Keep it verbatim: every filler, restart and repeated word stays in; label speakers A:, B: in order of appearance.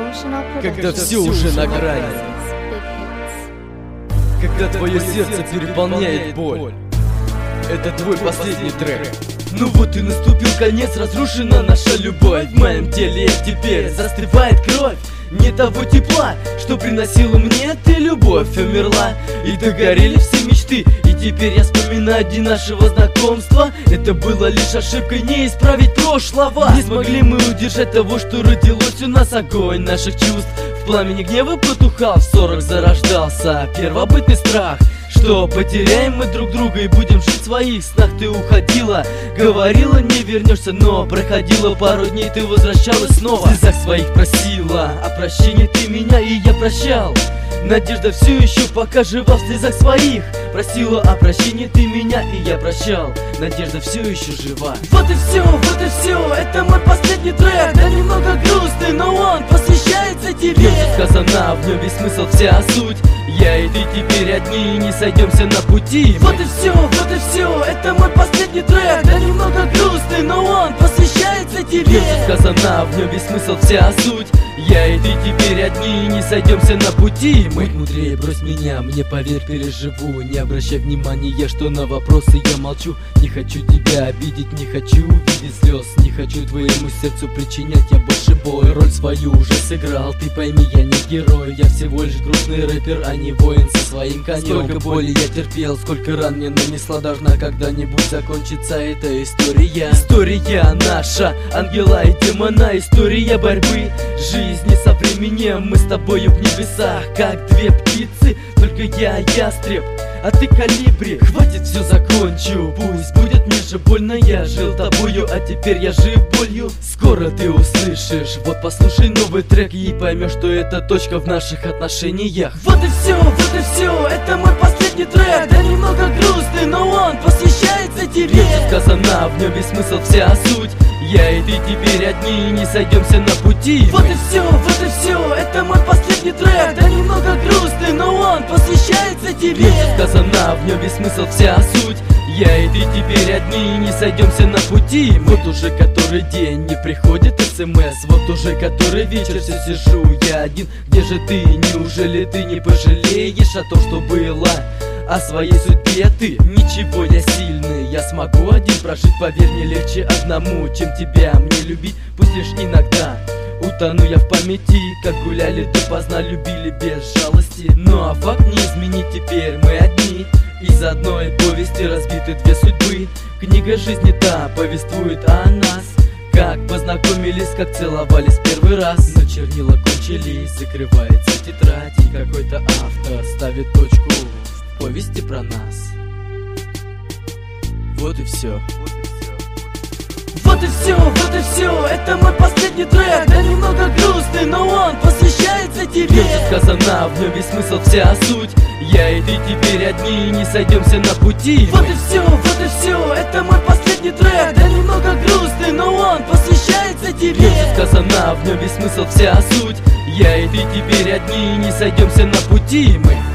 A: Когда все уже на грани, когда твое сердце переполняет боль, это твой последний трек. Ну вот и наступил конец, разрушена наша любовь. В моем теле теперь застывает кровь. Не того тепла, что приносила мне ты, любовь умерла. И догорели все мечты. И теперь я вспоминаю дни нашего знакомства. Это было лишь ошибкой, не исправить прошлого. Не смогли мы удержать того, что родилось у нас. Огонь наших чувств в пламени гнева потухал, в ссорах зарождался первобытный страх, что потеряем мы друг друга и будем жить в своих снах. Ты уходила, говорила, не вернешься, но проходило пару дней, ты возвращалась снова. В слезах своих просила о прощении ты меня, и я прощал. Надежда все еще пока жива в слезах своих. Просила о прощении ты меня, и я прощал. Надежда все еще жива. Вот и все, вот и все, это мой последний трек. Да немного грустный, но он посвящается тебе. Все сказано, в нем весь смысл, вся суть. Я и ты теперь одни, не сойдемся на пути. Вот и все, вот и все, это мой последний трек. Да немного грустный, но он посвящается тебе. Все сказано, в нем весь смысл, вся суть. Я и ты теперь одни, не сойдемся на пути. Будь мудрее, брось меня, мне поверь, переживу. Не обращай внимания, что на вопросы я молчу. Не хочу тебя обидеть, не хочу увидеть слез. Не хочу твоему сердцу причинять я больше боль. Роль свою уже сыграл, ты пойми, я не герой. Я всего лишь грустный рэпер, а не воин со своим конем. Сколько боли я терпел, сколько ран мне нанесла. Должна когда-нибудь закончиться эта история. История наша, ангела и демона. История борьбы, жизни со временем. Мы с тобою в небесах, как две птицы. Только я ястреб, а ты калибри. Хватит, все закончу, пусть будет мне же больно. Я жил тобою, а теперь я жив болью. Скоро ты услышишь, вот послушай новый трек и поймешь, что это точка в наших отношениях. Вот и все, вот и все, это мой последний трек. Да немного грустный, но он посвящается тебе. Все сказано, в нем весь смысл, вся суть. Я и ты теперь одни, не сойдемся на пути. Вот и все, вот и все, это мой последний трек. Да немного грустный, но он посвящается тебе. Все сказано, в нем весь смысл, вся суть. Я и ты теперь одни, не сойдемся на пути. Вот уже который день не приходит смс. Вот уже который вечер все сижу я один. Где же ты? Неужели ты не пожалеешь о том, что было? О своей судьбе ты? Ничего, я сильный, я смогу один прожить. Поверь, не легче одному, чем тебя мне любить. Пусть лишь иногда утону я в памяти, как гуляли допоздна, любили без жалости. Ну а факт не изменить, теперь мы одни. Из одной повести разбиты две судьбы. Книга жизни та повествует о нас, как познакомились, как целовались первый раз. Но чернила кончились, закрывается тетрадь, и какой-то автор ставит точку в повести про нас. Вот и все. Вот и все, вот и все, это мой последний трек. Да немного грустный, но он посвящается тебе. Все сказано, в нем весь смысл, вся суть. Я и ты теперь одни, не сойдемся на пути. Вот и все, вот и все, это мой последний трек. Да немного грустный, но он посвящается тебе. Все сказано, в нем весь смысл, вся суть. Я и ты теперь одни, не сойдемся на пути. Мы